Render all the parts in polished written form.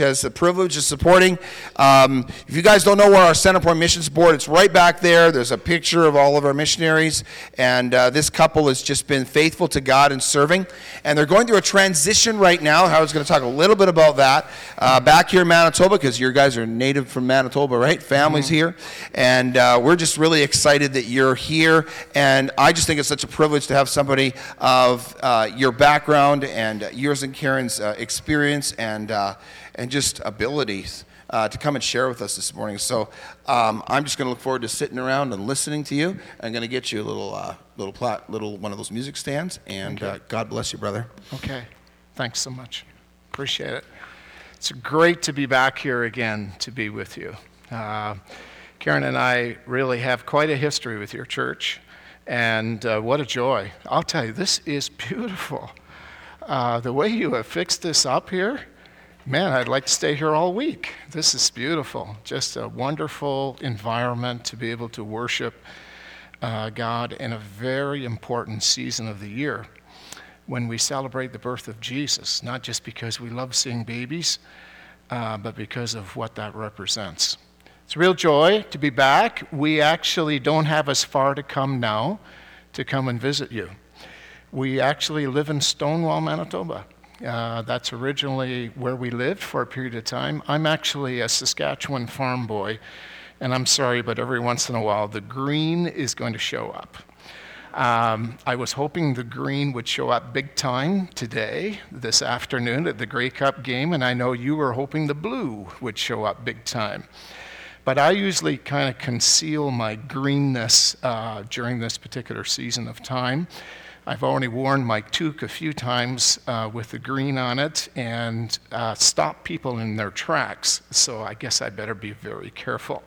has the privilege of supporting. If you guys don't know where our Centerpoint Missions Board, it's right back there. There's a picture of all of our missionaries, and this couple has just been faithful to God and serving, and they're going through a transition right now. Howard's going to talk a little bit about that back here in Manitoba, because you guys are native from Manitoba, right? Families here, and we're just really excited that you're here, and I just think it's such a privilege to have somebody of your background and yours and Karen's experience and just abilities to come and share with us this morning. So I'm just going to look forward to sitting around and listening to you. I'm going to get you a little one of those music stands, and God bless you, brother. Okay, thanks so much. Appreciate it. It's great to be back here again to be with you. Karen and I really have quite a history with your church, and what a joy. I'll tell you, this is beautiful. The way you have fixed this up here, man, I'd like to stay here all week. This is beautiful. Just a wonderful environment to be able to worship God in a very important season of the year when we celebrate the birth of Jesus, not just because we love seeing babies, but because of what that represents. It's a real joy to be back. We actually don't have as far to come now to come and visit you. We actually live in Stonewall, Manitoba. That's originally where we lived for a period of time. I'm actually a Saskatchewan farm boy, and I'm sorry, but every once in a while the green is going to show up. I was hoping the green would show up big time today, this afternoon at the Grey Cup game, and I know you were hoping the blue would show up big time. But I usually kind of conceal my greenness during this particular season of time. I've already worn my toque a few times with the green on it and stopped people in their tracks, so I guess I better be very careful.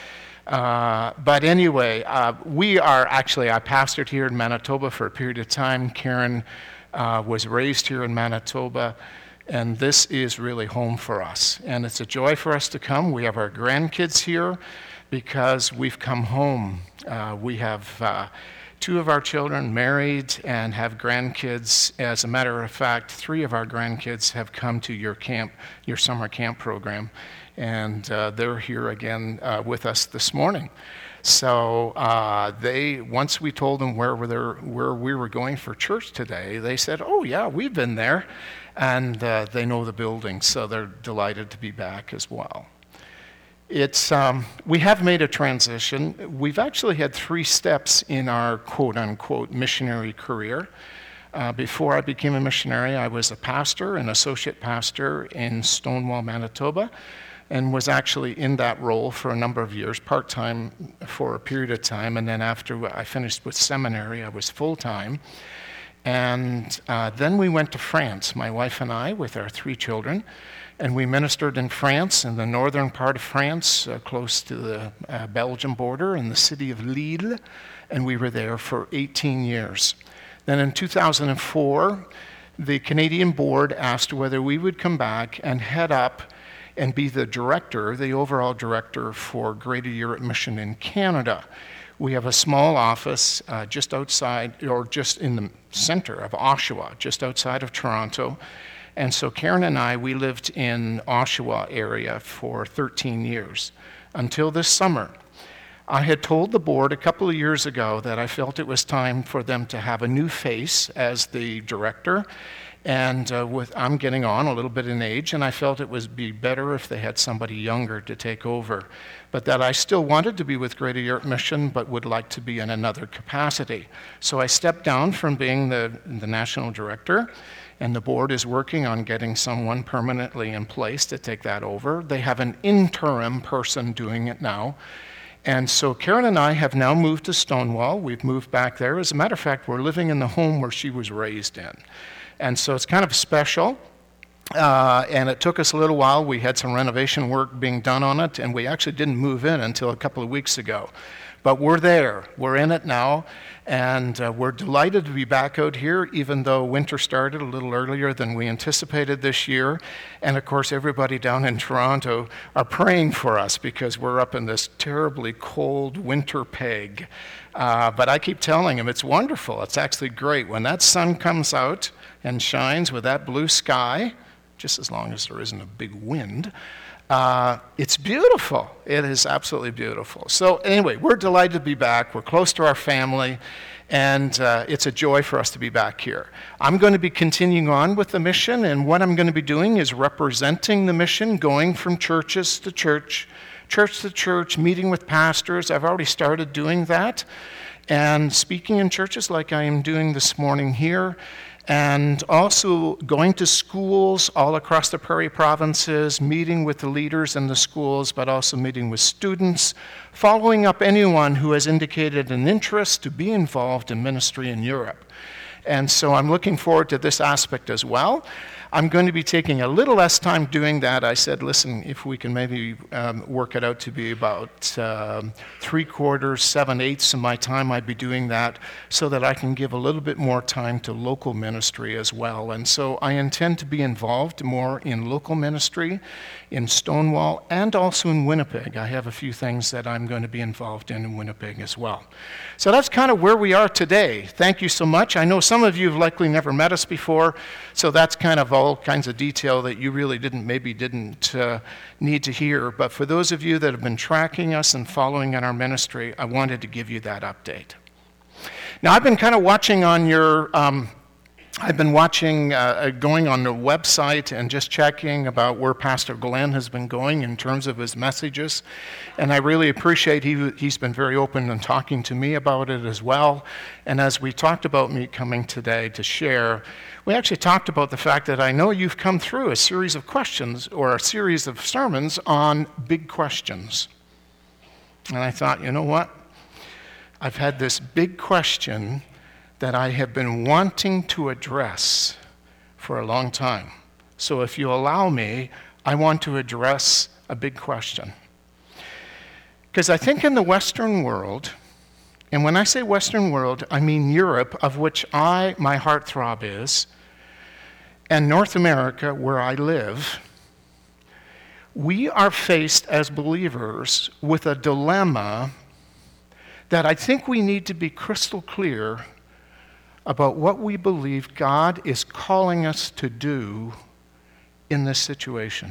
But anyway, I pastored here in Manitoba for a period of time. Karen was raised here in Manitoba, and this is really home for us. And it's a joy for us to come. We have our grandkids here because we've come home. We have two of our children married and have grandkids. As a matter of fact, 3 of our grandkids have come to your camp, your summer camp program, and they're here again with us this morning. So once we told them where we were going for church today, they said, "Oh yeah, we've been there," and they know the building, so they're delighted to be back as well. We have made a transition. We've actually had 3 steps in our quote-unquote missionary career. Before I became a missionary, I was a pastor, an associate pastor in Stonewall, Manitoba, and was actually in that role for a number of years, part-time for a period of time, and then after I finished with seminary, I was full-time. And then we went to France, my wife and I, with our 3 children, and we ministered in France, in the northern part of France, close to the Belgium border, in the city of Lille, and we were there for 18 years. Then in 2004, the Canadian board asked whether we would come back and head up and be the director, the overall director for Greater Europe Mission in Canada. We have a small office just outside, or just in the center of Oshawa, just outside of Toronto. And so Karen and I, we lived in Oshawa area for 13 years until this summer. I had told the board a couple of years ago that I felt it was time for them to have a new face as the director. And I'm getting on a little bit in age, and I felt it would be better if they had somebody younger to take over. But that I still wanted to be with Greater Europe Mission, but would like to be in another capacity. So I stepped down from being the national director, and the board is working on getting someone permanently in place to take that over. They have an interim person doing it now. And so Karen and I have now moved to Stonewall. We've moved back there. As a matter of fact, we're living in the home where she was raised in. And so it's kind of special. And it took us a little while. We had some renovation work being done on it, and we actually didn't move in until a couple of weeks ago. But we're there. We're in it now, and we're delighted to be back out here, even though winter started a little earlier than we anticipated this year. And of course, everybody down in Toronto are praying for us because we're up in this terribly cold winter peg. But I keep telling them it's wonderful. It's actually great. When that sun comes out and shines with that blue sky, just as long as there isn't a big wind. It's beautiful. It is absolutely beautiful. So anyway, we're delighted to be back. We're close to our family, and it's a joy for us to be back here. I'm going to be continuing on with the mission, and what I'm going to be doing is representing the mission, going from churches to church to church, meeting with pastors. I've already started doing that, and speaking in churches like I am doing this morning here, and also going to schools all across the Prairie provinces, meeting with the leaders in the schools, but also meeting with students, following up anyone who has indicated an interest to be involved in ministry in Europe. And so I'm looking forward to this aspect as well. I'm going to be taking a little less time doing that. I said, listen, if we can maybe work it out to be about 3/4, 7/8 of my time, I'd be doing that so that I can give a little bit more time to local ministry as well. And so I intend to be involved more in local ministry in Stonewall and also in Winnipeg. I have a few things that I'm going to be involved in Winnipeg as well. So that's kind of where we are today. Thank you so much. I know some of you have likely never met us before, so that's kind of all kinds of detail that you really didn't need to hear. But for those of you that have been tracking us and following in our ministry, I wanted to give you that update. Now, I've been kind of watching on your going on the website and just checking about where Pastor Glenn has been going in terms of his messages. And I really appreciate he's been very open and talking to me about it as well. And as we talked about me coming today to share, we actually talked about the fact that I know you've come through a series of questions or a series of sermons on big questions. And I thought, you know what? I've had this big question that I have been wanting to address for a long time. So if you allow me, I want to address a big question. Because I think in the Western world, and when I say Western world, I mean Europe, of which my heartthrob is, and North America, where I live, we are faced as believers with a dilemma that I think we need to be crystal clear about what we believe God is calling us to do in this situation.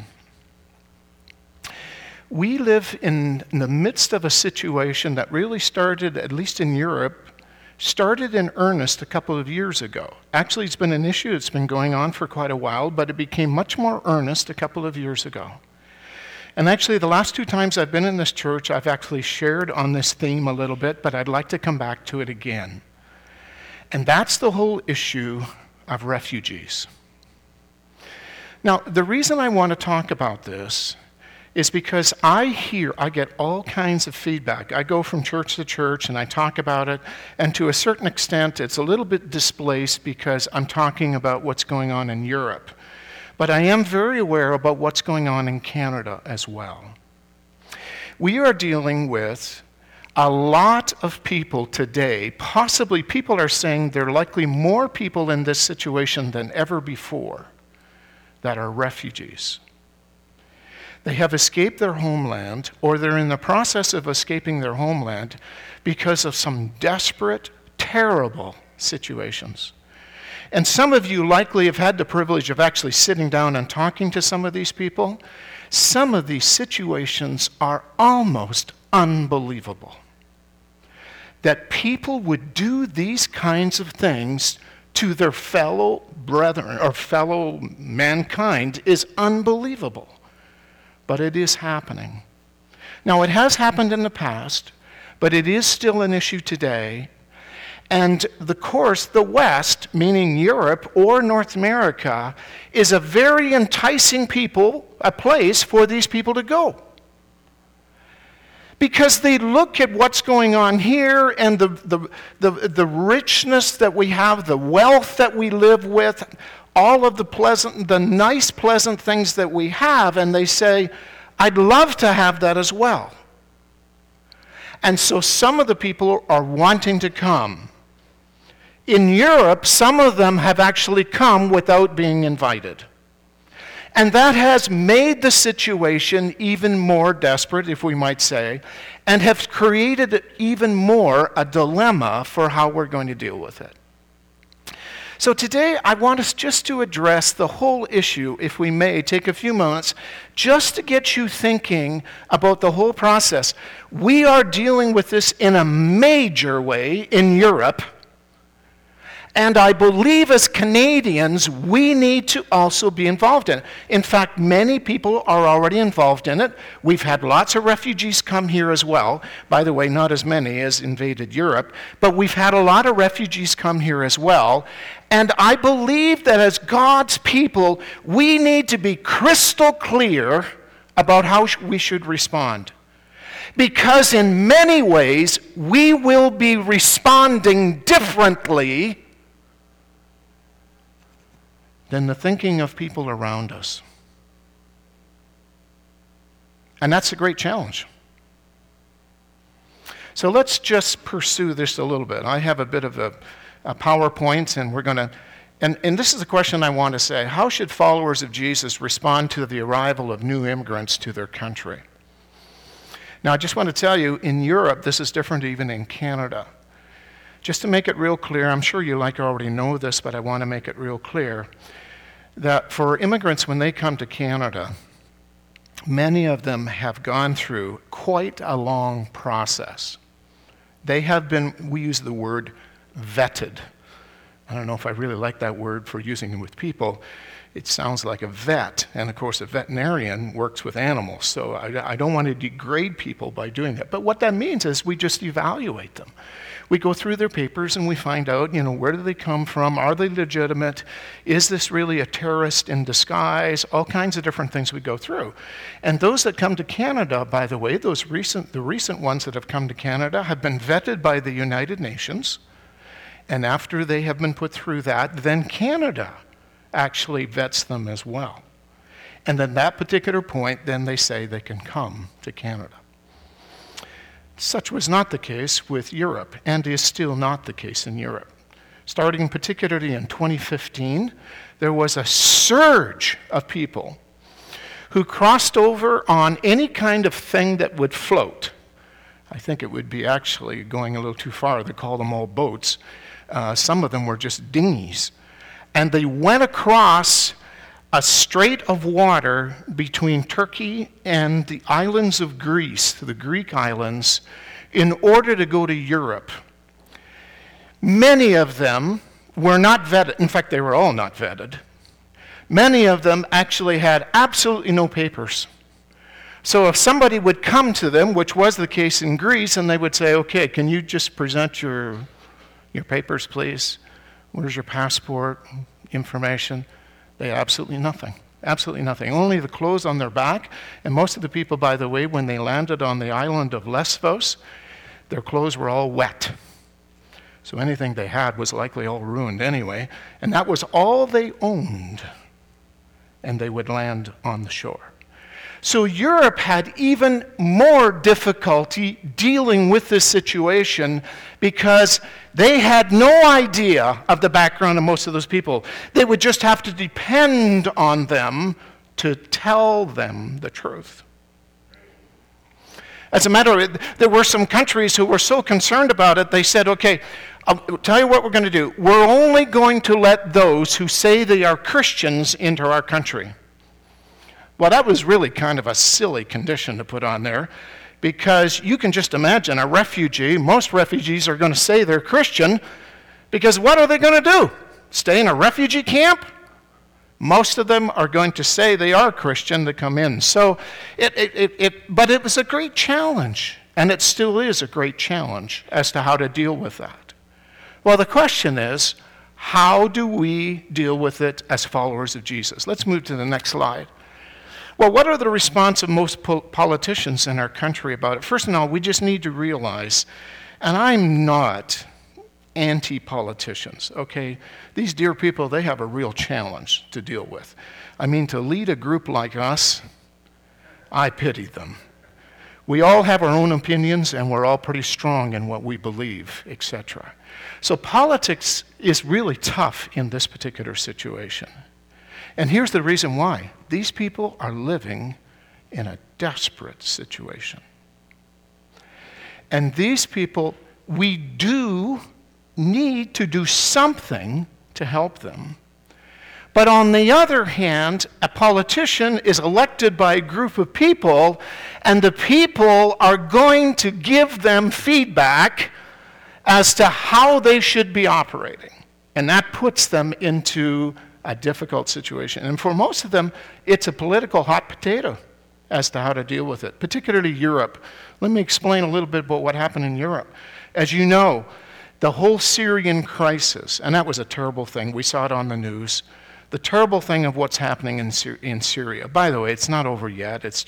We live in the midst of a situation that really started, at least in Europe, started in earnest a couple of years ago. Actually, it's been an issue that's been going on for quite a while, but it became much more earnest a couple of years ago. And actually, the last 2 times I've been in this church, I've actually shared on this theme a little bit, but I'd like to come back to it again. And that's the whole issue of refugees. Now, the reason I want to talk about this is because I get all kinds of feedback. I go from church to church and I talk about it, and to a certain extent, it's a little bit displaced because I'm talking about what's going on in Europe. But I am very aware about what's going on in Canada as well. We are dealing with a lot of people today, possibly people are saying there are likely more people in this situation than ever before that are refugees. They have escaped their homeland, or they're in the process of escaping their homeland because of some desperate, terrible situations. And some of you likely have had the privilege of actually sitting down and talking to some of these people. Some of these situations are almost unbelievable. That people would do these kinds of things to their fellow brethren or fellow mankind is unbelievable. But it is happening. Now, it has happened in the past, but it is still an issue today. And the West, meaning Europe or North America, is a very enticing a place for these people to go. Because they look at what's going on here and the richness that we have, the wealth that we live with, all of the nice, pleasant things that we have, and they say, I'd love to have that as well. And so some of the people are wanting to come. In Europe, some of them have actually come without being invited. And that has made the situation even more desperate, if we might say, and have created even more a dilemma for how we're going to deal with it. So today I want us just to address the whole issue, if we may, take a few moments, just to get you thinking about the whole process. We are dealing with this in a major way in Europe. And I believe as Canadians, we need to also be involved in it. In fact, many people are already involved in it. We've had lots of refugees come here as well. By the way, not as many as invaded Europe, but we've had a lot of refugees come here as well. And I believe that as God's people, we need to be crystal clear about how we should respond. Because in many ways, we will be responding differently than the thinking of people around us. And that's a great challenge. So let's just pursue this a little bit. I have a bit of a PowerPoint, and we're going to, and this is a question I want to say. How should followers of Jesus respond to the arrival of new immigrants to their country? Now, I just want to tell you, in Europe, this is different even in Canada. Just to make it real clear, I'm sure you already know this, but I want to make it real clear, that for immigrants, when they come to Canada, many of them have gone through quite a long process. They have been, we use the word vetted. I don't know if I really like that word for using it with people. It sounds like a vet, and of course a veterinarian works with animals, so I don't want to degrade people by doing that. But what that means is we just evaluate them. We go through their papers and we find out, where do they come from? Are they legitimate? Is this really a terrorist in disguise? All kinds of different things we go through. And those that come to Canada, by the way, the recent ones that have come to Canada have been vetted by the United Nations. And after they have been put through that, then Canada actually vets them as well. And at that particular point, then they say they can come to Canada. Such was not the case with Europe, and is still not the case in Europe. Starting particularly in 2015, there was a surge of people who crossed over on any kind of thing that would float. I think it would be actually going a little too far to call them all boats. Some of them were just dinghies. And they went across a strait of water between Turkey and the islands of Greece, the Greek islands, in order to go to Europe. Many of them were not vetted. In fact, they were all not vetted. Many of them actually had absolutely no papers. So if somebody would come to them, which was the case in Greece, and they would say, okay, can you just present your papers, please? Where's your passport information? They had absolutely nothing. Absolutely nothing. Only the clothes on their back. And most of the people, by the way, when they landed on the island of Lesbos, their clothes were all wet. So anything they had was likely all ruined anyway. And that was all they owned. And they would land on the shore. So Europe had even more difficulty dealing with this situation because they had no idea of the background of most of those people. They would just have to depend on them to tell them the truth. As a matter of fact, there were some countries who were so concerned about it, they said, okay, I'll tell you what we're going to do. We're only going to let those who say they are Christians into our country. Well, that was really kind of a silly condition to put on there because you can just imagine a refugee. Most refugees are going to say they're Christian because what are they going to do? Stay in a refugee camp? Most of them are going to say they are Christian to come in. So, but it was a great challenge, and it still is a great challenge as to how to deal with that. Well, the question is, how do we deal with it as followers of Jesus? Let's move to the next slide. Well, what are the response of most politicians in our country about it? First of all, we just need to realize, and I'm not anti-politicians, okay? These dear people, they have a real challenge to deal with. I mean, to lead a group like us, I pity them. We all have our own opinions, and we're all pretty strong in what we believe, etc. So politics is really tough in this particular situation. And here's the reason why. These people are living in a desperate situation. And these people, we do need to do something to help them. But on the other hand, a politician is elected by a group of people, and the people are going to give them feedback as to how they should be operating. And that puts them into a difficult situation. And for most of them, it's a political hot potato as to how to deal with it, particularly Europe. Let me explain a little bit about what happened in Europe. As you know, the whole Syrian crisis, and that was a terrible thing. We saw it on the news. The terrible thing of what's happening in Syria. By the way, it's not over yet. It's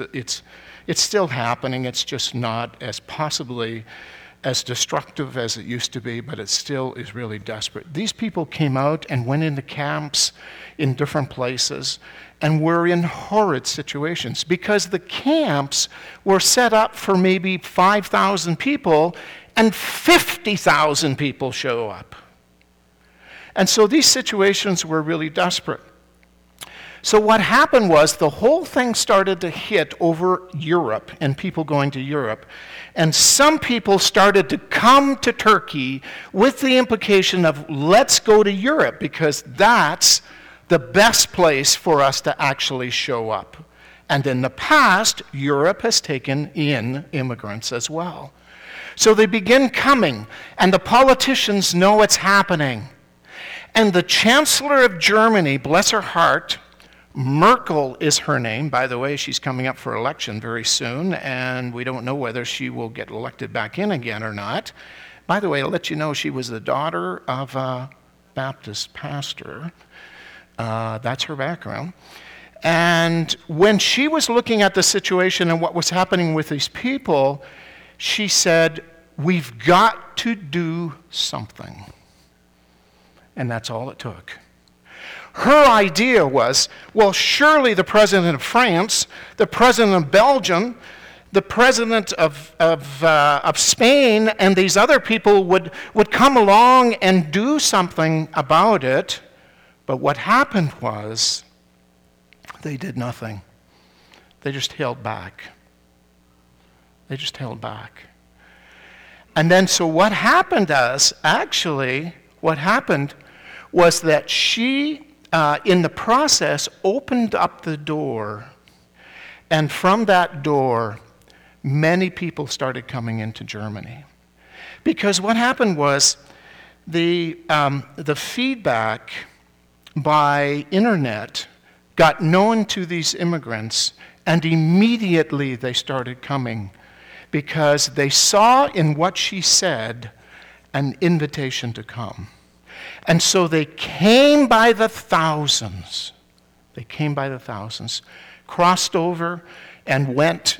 still happening. It's just not as possibly as destructive as it used to be, but it still is really desperate. These people came out and went into camps in different places and were in horrid situations because the camps were set up for maybe 5,000 people and 50,000 people show up. And so these situations were really desperate. So what happened was the whole thing started to hit over Europe and people going to Europe. And some people started to come to Turkey with the implication of, let's go to Europe because that's the best place for us to actually show up. And in the past, Europe has taken in immigrants as well. So they begin coming, and the politicians know it's happening. And the Chancellor of Germany, bless her heart, Merkel is her name. By the way, she's coming up for election very soon, and we don't know whether she will get elected back in again or not. By the way, I'll let you know she was the daughter of a Baptist pastor. That's her background. And when she was looking at the situation and what was happening with these people, she said, we've got to do something. And that's all it took. Her idea was, well, surely the president of France, the president of Belgium, the president of Spain, and these other people would come along and do something about it. But what happened was they did nothing. They just held back. They just held back. And then so what happened was that she, in the process, opened up the door. And from that door, many people started coming into Germany. Because what happened was the feedback by internet got known to these immigrants, and immediately they started coming because they saw in what she said an invitation to come. And so they came by the thousands. They came by the thousands, crossed over and went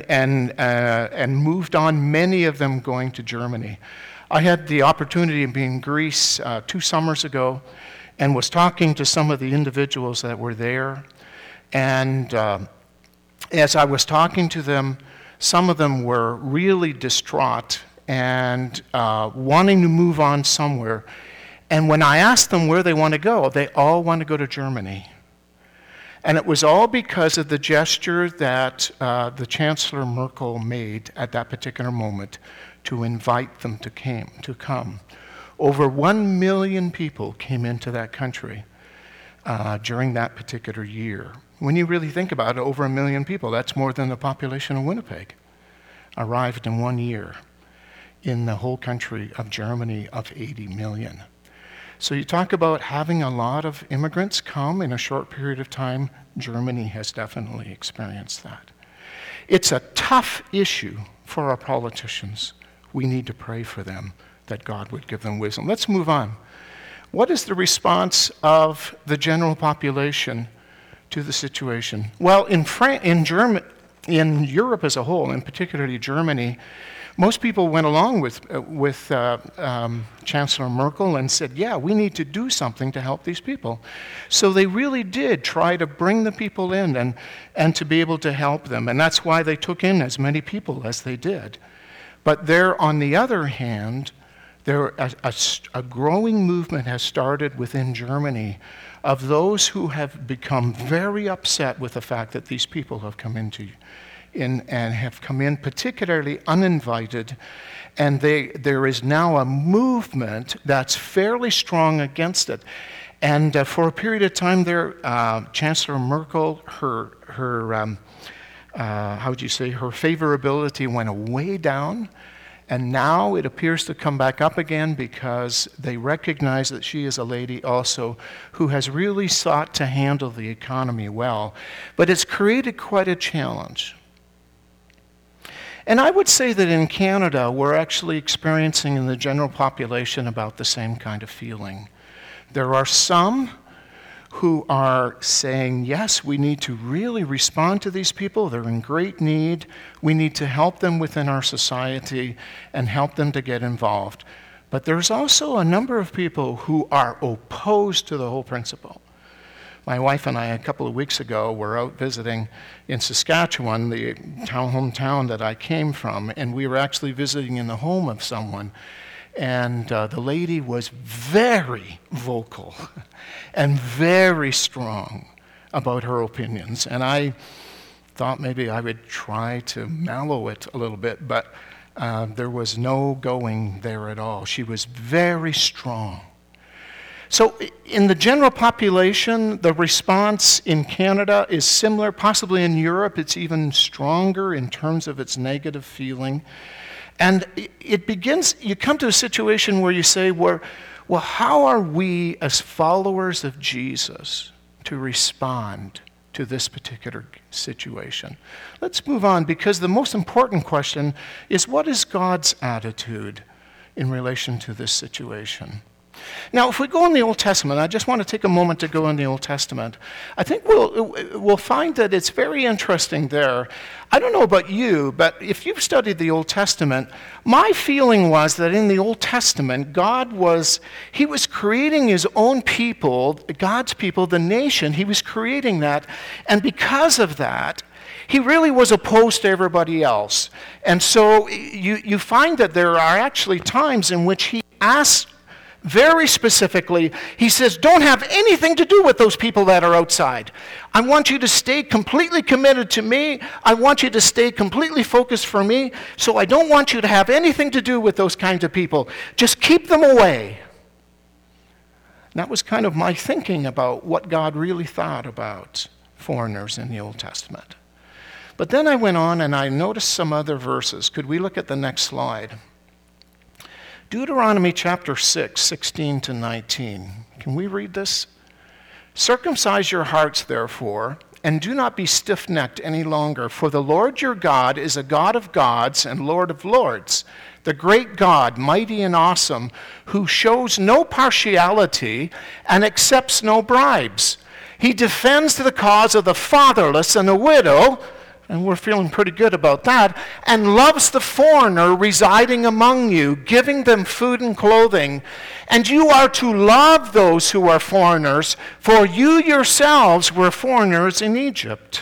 and moved on, many of them going to Germany. I had the opportunity of being in Greece 2 summers ago and was talking to some of the individuals that were there. And as I was talking to them, some of them were really distraught and wanting to move on somewhere. And when I asked them where they want to go, they all want to go to Germany. And it was all because of the gesture that the Chancellor Merkel made at that particular moment to invite them to come. Over 1 million people came into that country during that particular year. When you really think about it, over 1 million people, that's more than the population of Winnipeg, arrived in 1 year in the whole country of Germany of 80 million. So you talk about having a lot of immigrants come in a short period of time. Germany has definitely experienced that. It's a tough issue for our politicians. We need to pray for them, that God would give them wisdom. Let's move on. What is the response of the general population to the situation? Well, in Europe as a whole, and particularly Germany, most people went along with Chancellor Merkel and said, yeah, we need to do something to help these people. So they really did try to bring the people in and to be able to help them. And that's why they took in as many people as they did. But there, on the other hand, a growing movement has started within Germany of those who have become very upset with the fact that these people have come and have come in particularly uninvited. And there is now a movement that's fairly strong against it. And for a period of time there, Chancellor Merkel, her favorability went way down. And now it appears to come back up again because they recognize that she is a lady also who has really sought to handle the economy well. But it's created quite a challenge. And I would say that in Canada, we're actually experiencing in the general population about the same kind of feeling. There are some who are saying, yes, we need to really respond to these people. They're in great need. We need to help them within our society and help them to get involved. But there's also a number of people who are opposed to the whole principle. My wife and I, a couple of weeks ago, were out visiting in Saskatchewan, the hometown that I came from, and we were actually visiting in the home of someone. And the lady was very vocal and very strong about her opinions. And I thought maybe I would try to mellow it a little bit, but there was no going there at all. She was very strong. So in the general population, the response in Canada is similar. Possibly in Europe, it's even stronger in terms of its negative feeling. And it begins, you come to a situation where you say, well, how are we as followers of Jesus to respond to this particular situation? Let's move on, because the most important question is, what is God's attitude in relation to this situation? Now, if we go in the Old Testament, I just want to take a moment to go in the Old Testament. I think we'll find that it's very interesting there. I don't know about you, but if you've studied the Old Testament, my feeling was that in the Old Testament, He was creating His own people, God's people, the nation. He was creating that, and because of that, He really was opposed to everybody else. And so you find that there are actually times in which He asks very specifically, He says, don't have anything to do with those people that are outside. I want you to stay completely committed to me. I want you to stay completely focused for me. So I don't want you to have anything to do with those kinds of people. Just keep them away. And that was kind of my thinking about what God really thought about foreigners in the Old Testament. But then I went on and I noticed some other verses. Could we look at the next slide? Deuteronomy chapter 6, 16 to 19. Can we read this? Circumcise your hearts, therefore, and do not be stiff-necked any longer, for the Lord your God is a God of gods and Lord of lords, the great God, mighty and awesome, who shows no partiality and accepts no bribes. He defends the cause of the fatherless and the widow, and we're feeling pretty good about that, and loves the foreigner residing among you, giving them food and clothing. And you are to love those who are foreigners, for you yourselves were foreigners in Egypt.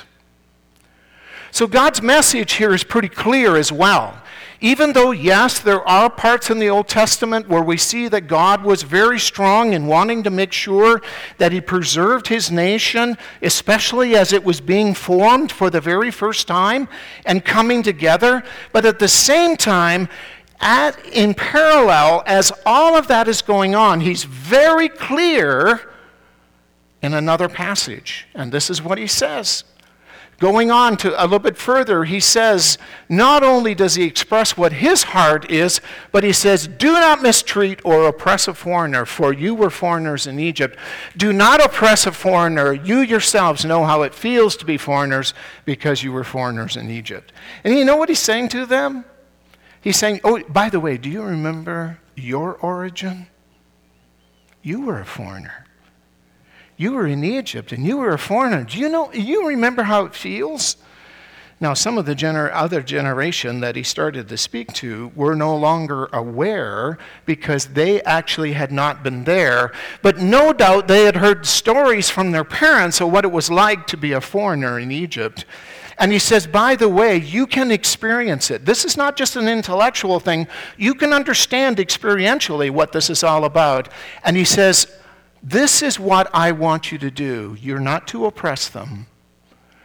So God's message here is pretty clear as well. Even though, yes, there are parts in the Old Testament where we see that God was very strong in wanting to make sure that He preserved His nation, especially as it was being formed for the very first time and coming together. But at the same time, in parallel, as all of that is going on, He's very clear in another passage. And this is what He says. Going on to a little bit further, He says, not only does He express what His heart is, but He says, do not mistreat or oppress a foreigner, for you were foreigners in Egypt. Do not oppress a foreigner. You yourselves know how it feels to be foreigners, because you were foreigners in Egypt. And you know what He's saying to them? He's saying, oh, by the way, do you remember your origin? You were a foreigner. You were in Egypt, and you were a foreigner. Do you remember how it feels? Now, some of the other generation that He started to speak to were no longer aware, because they actually had not been there. But no doubt they had heard stories from their parents of what it was like to be a foreigner in Egypt. And He says, by the way, you can experience it. This is not just an intellectual thing. You can understand experientially what this is all about. And He says, this is what I want you to do. You're not to oppress them.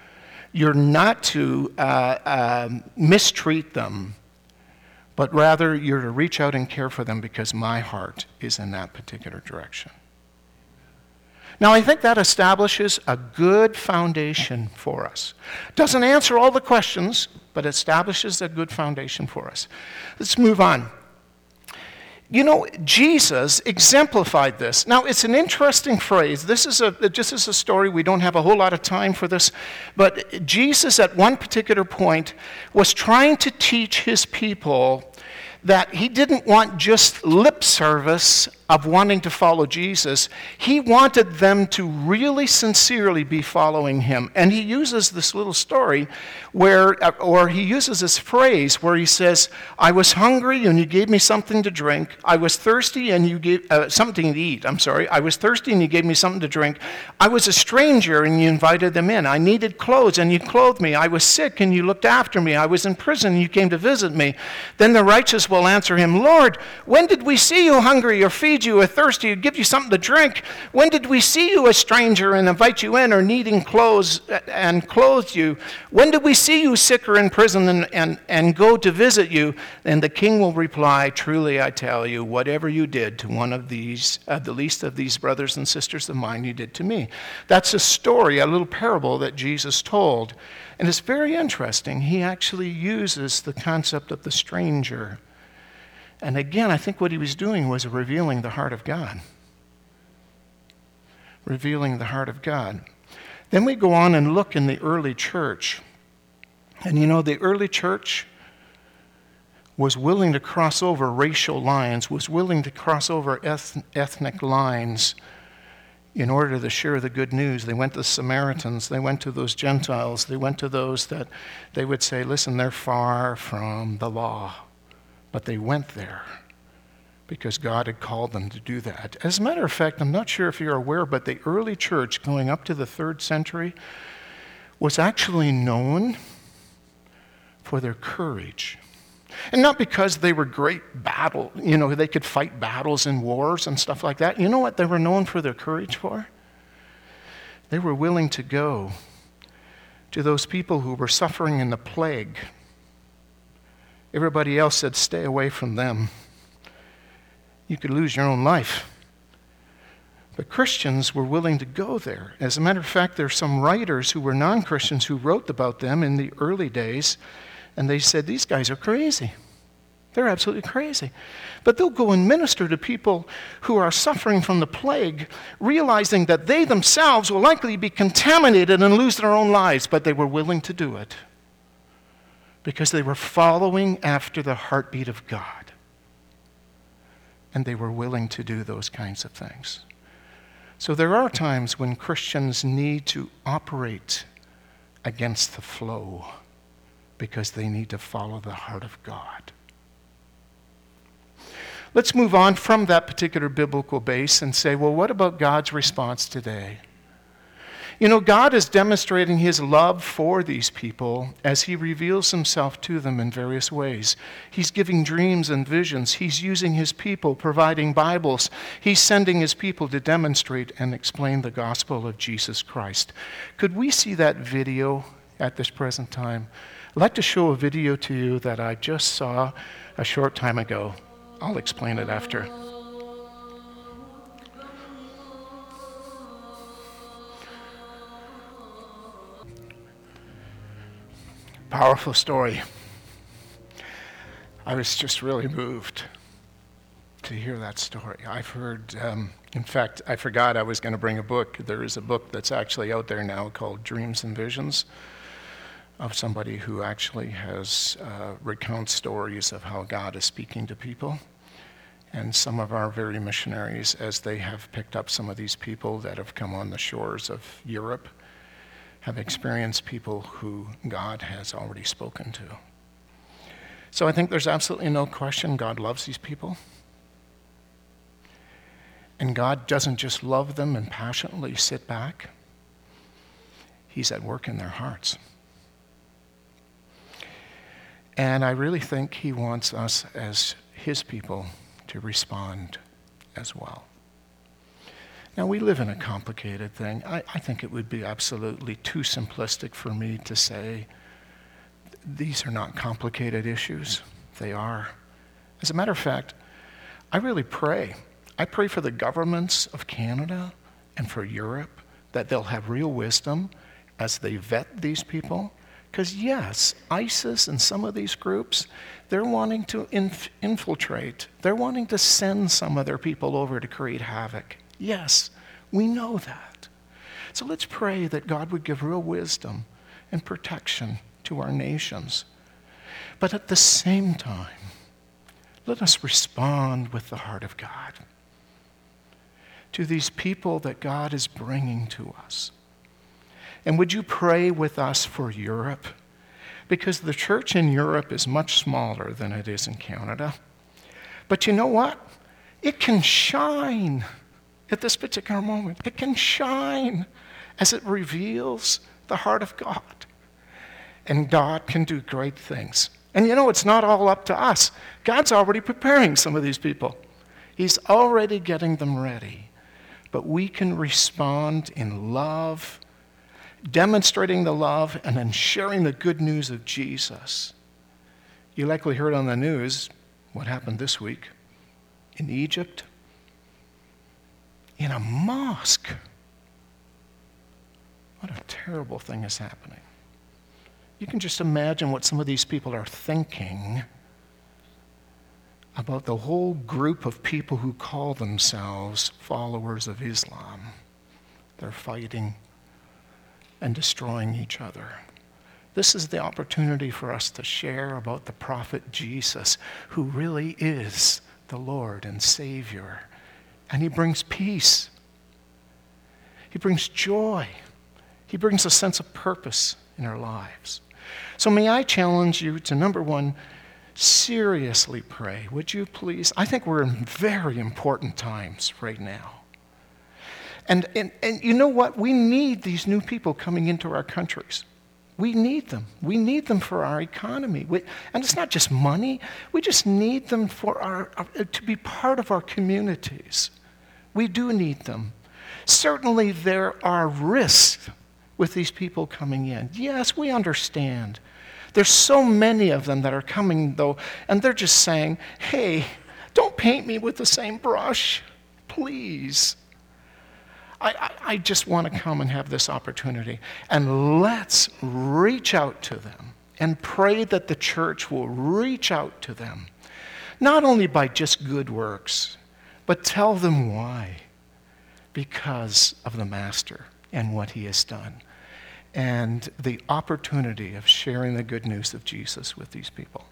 You're not to mistreat them, but rather you're to reach out and care for them because my heart is in that particular direction. Now, I think that establishes a good foundation for us. Doesn't answer all the questions, but establishes a good foundation for us. Let's move on. You know, Jesus exemplified this. Now, it's an interesting phrase. This is just as a story. We don't have a whole lot of time for this. But Jesus, at one particular point, was trying to teach his people that he didn't want just lip service of wanting to follow Jesus. He wanted them to really sincerely be following him. And he uses this little story or he uses this phrase where he says, I was hungry and you gave me something to drink. I was thirsty and you gave something to eat. I was thirsty and you gave me something to drink. I was a stranger and you invited them in. I needed clothes and you clothed me. I was sick and you looked after me. I was in prison and you came to visit me. Then the righteous will answer him, Lord, when did we see you hungry or feed you or thirsty or give you something to drink? When did we see you a stranger and invite you in or needing clothes and clothe you? When did we see you sick or in prison and go to visit you? And the king will reply, truly I tell you, whatever you did to one of these, the least of these brothers and sisters of mine, you did to me. That's a story, a little parable that Jesus told. And it's very interesting. He actually uses the concept of the stranger. And again, I think what he was doing was revealing the heart of God. Revealing the heart of God. Then we go on and look in the early church. And you know, the early church was willing to cross over racial lines, was willing to cross over ethnic lines in order to share the good news. They went to the Samaritans, they went to those Gentiles, they went to those that they would say, listen, they're far from the law. But they went there because God had called them to do that. As a matter of fact, I'm not sure if you're aware, but the early church going up to the 3rd century was actually known for their courage. And not because they were great they could fight battles and wars and stuff like that. You know what they were known for their courage for? They were willing to go to those people who were suffering in the plague. Everybody else said, stay away from them. You could lose your own life. But Christians were willing to go there. As a matter of fact, there are some writers who were non-Christians who wrote about them in the early days, and they said, these guys are crazy. They're absolutely crazy. But they'll go and minister to people who are suffering from the plague, realizing that they themselves will likely be contaminated and lose their own lives, but they were willing to do it because they were following after the heartbeat of God. And they were willing to do those kinds of things. So there are times when Christians need to operate against the flow because they need to follow the heart of God. Let's move on from that particular biblical base and say, well, what about God's response today? You know, God is demonstrating his love for these people as he reveals himself to them in various ways. He's giving dreams and visions. He's using his people, providing Bibles. He's sending his people to demonstrate and explain the gospel of Jesus Christ. Could we see that video at this present time? I'd like to show a video to you that I just saw a short time ago. I'll explain it after. Powerful story. I was just really moved to hear that story. I've heard, in fact, I forgot I was going to bring a book. There is a book that's actually out there now called Dreams and Visions of somebody who actually has recounts stories of how God is speaking to people. And some of our very missionaries, as they have picked up some of these people that have come on the shores of Europe, have experienced people who God has already spoken to. So I think there's absolutely no question God loves these people. And God doesn't just love them and passionately sit back. He's at work in their hearts. And I really think he wants us as his people to respond as well. Now, we live in a complicated thing. I think it would be absolutely too simplistic for me to say these are not complicated issues. They are. As a matter of fact, I really pray. I pray for the governments of Canada and for Europe that they'll have real wisdom as they vet these people. Because yes, ISIS and some of these groups, they're wanting to infiltrate. They're wanting to send some of their people over to create havoc. Yes, we know that. So let's pray that God would give real wisdom and protection to our nations. But at the same time, let us respond with the heart of God to these people that God is bringing to us. And would you pray with us for Europe? Because the church in Europe is much smaller than it is in Canada. But you know what? It can shine at this particular moment. It can shine as it reveals the heart of God. And God can do great things. And you know, it's not all up to us. God's already preparing some of these people. He's already getting them ready. But we can respond in love, demonstrating the love, and then sharing the good news of Jesus. You likely heard on the news what happened this week in Egypt, in a mosque. What a terrible thing is happening. You can just imagine what some of these people are thinking about the whole group of people who call themselves followers of Islam. They're fighting and destroying each other. This is the opportunity for us to share about the prophet Jesus, who really is the Lord and Savior. And he brings peace. He brings joy. He brings a sense of purpose in our lives. So may I challenge you to, number one, seriously pray. Would you please? I think we're in very important times right now. And you know what? We need these new people coming into our countries. We need them. We need them for our economy. And it's not just money. We just need them for to be part of our communities. We do need them. Certainly there are risks with these people coming in. Yes, we understand. There's so many of them that are coming, though, and they're just saying, hey, don't paint me with the same brush, please. I just want to come and have this opportunity. And let's reach out to them and pray that the church will reach out to them, not only by just good works, but tell them why. Because of the Master and what he has done, and the opportunity of sharing the good news of Jesus with these people.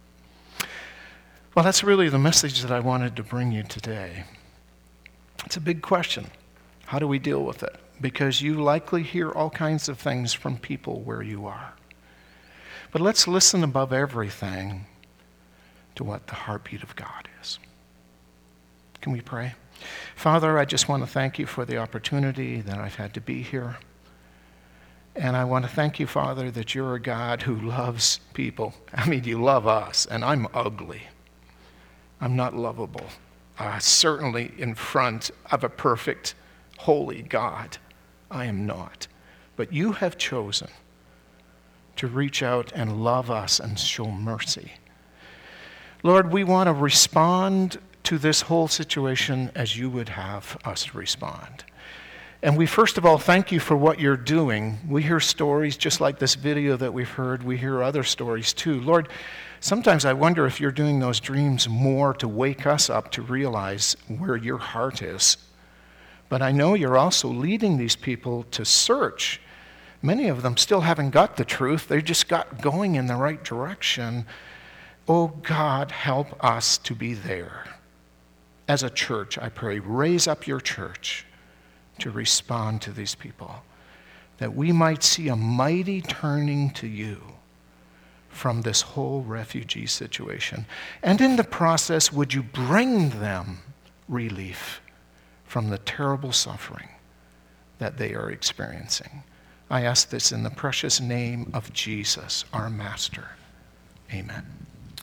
Well, that's really the message that I wanted to bring you today. It's a big question. How do we deal with it? Because you likely hear all kinds of things from people where you are. But let's listen above everything to what the heartbeat of God is. Can we pray? Father, I just want to thank you for the opportunity that I've had to be here. And I want to thank you, Father, that you're a God who loves people. I mean, you love us, and I'm ugly. I'm not lovable. Certainly in front of a perfect, holy God, I am not. But you have chosen to reach out and love us and show mercy. Lord, we want to respond to this whole situation as you would have us respond. And we first of all thank you for what you're doing. We hear stories just like this video that we've heard. We hear other stories too. Lord, sometimes I wonder if you're doing those dreams more to wake us up to realize where your heart is. But I know you're also leading these people to search. Many of them still haven't got the truth. They just got going in the right direction. Oh God, help us to be there. As a church, I pray, raise up your church to respond to these people, that we might see a mighty turning to you from this whole refugee situation. And in the process, would you bring them relief from the terrible suffering that they are experiencing? I ask this in the precious name of Jesus, our Master. Amen.